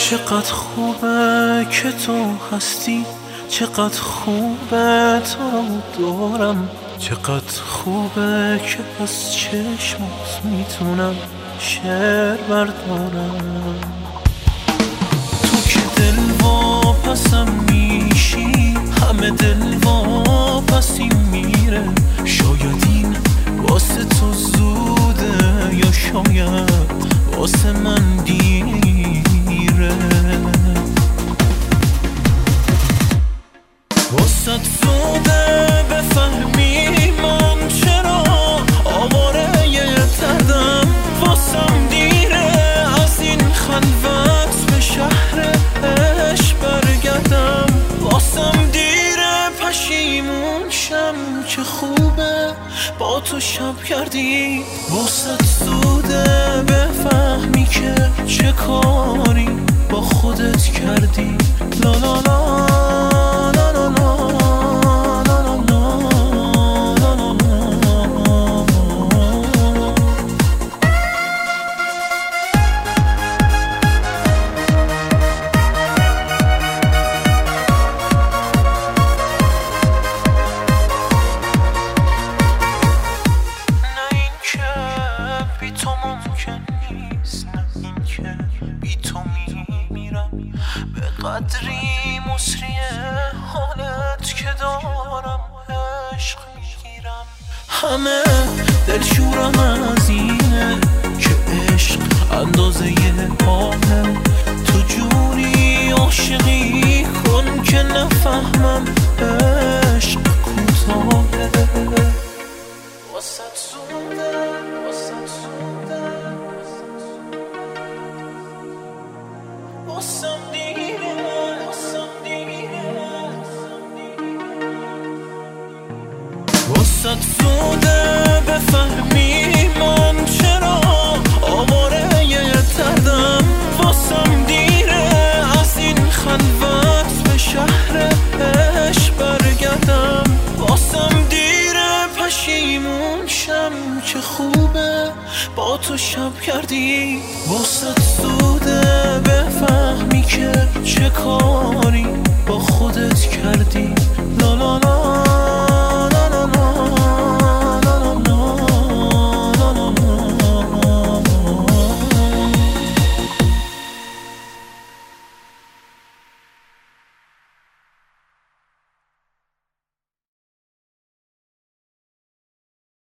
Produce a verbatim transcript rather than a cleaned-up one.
چقدر خوبه که تو هستی، چقدر خوبه تو دارم، چقدر خوبه که از چشمات میتونم شعر بردارم. تو که دل واپسم میشی، همه دل واپسی میره. شاید این واسه تو زوده یا شاید واسه من دیره. واسه زوده بفهمی من چرا آواره یه دردم، واسم دیره از این خلوت به شهر عشق برگردم. واسم دیره پشیمون شم که خوبه با تو شب کردی. واسه زوده بفهمی که چه کاری با خودت کردی. لا لا لا قدری مصریه حالت که دارم عشق میگیرم. همه دلشورم از اینه که عشق اندازه آهه. تو جوری عاشقی کن که نفهمم عشق کوتاهه. واسه زوده واسه زوده واسم دیره واسه زوده بفهمی من چرا آواره یه دردم. واسم دیره از این خلوت به شهر عشق برگردم. واسم دیره پشیمون شم که خوبه با تو شب کردی. واسه زوده بفهمی که چه کاری با خودت کردی. لا لا لا